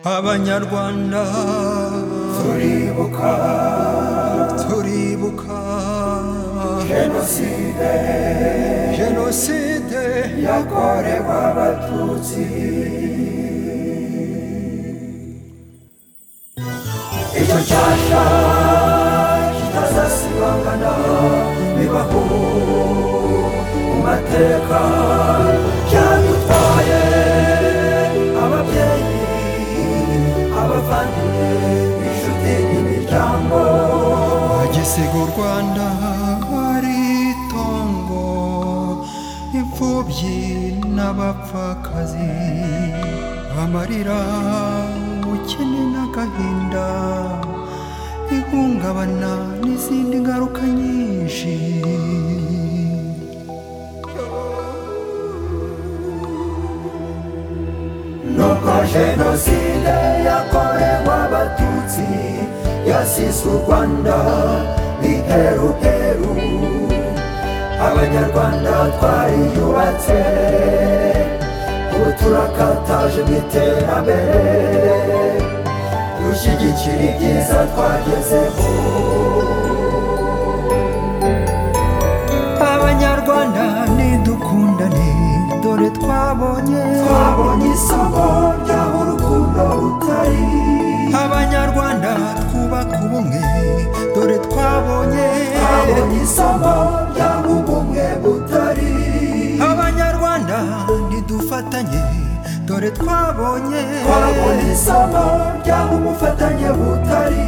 Abanyarwanda turibuka jenoside yakorewe abatutsi. Icyo cyasha kitazasibangana bibaho mu mateka, cyadutwaye ababyeyi, abavandimwe, inshuti n'imiryango. agisiga u Rwanda ari itongo, imfubyi n'abapfakazi, amarira, ubukene n'agahinda, ihungabana n'izindi ngaruka nyinshi. Nubwo jenoside yakorewe abatutsi yasize u Rwanda iheruheru, abanyarwanda twariyubatse, ubu turakataje mu iterambere, dushyigikira ibyiza twagezeho. Abanyarwanda nidukundane, dore twabonye isomo ry'aho urukundo rutari. Abanyarwanda twubaka ubumwe, dore twabonye isomo ry'aho ubumwe butari. Abanyarwanda nidufatanye, dore twabonye isomo ry'aho ubufatanye butari.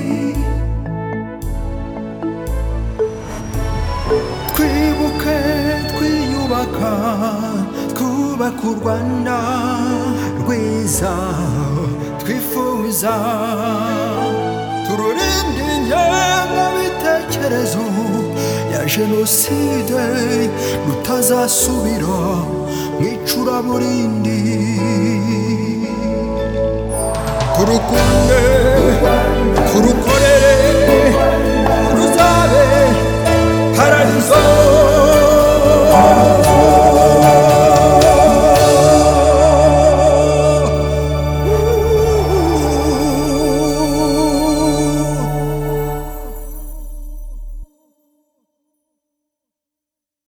twibuke twiyubaka, twubaka u Rwanda rwiza twifuza, tururinde ingengabitekerezo ya jenoside, rutazasubira mu icuraburindi. turukunde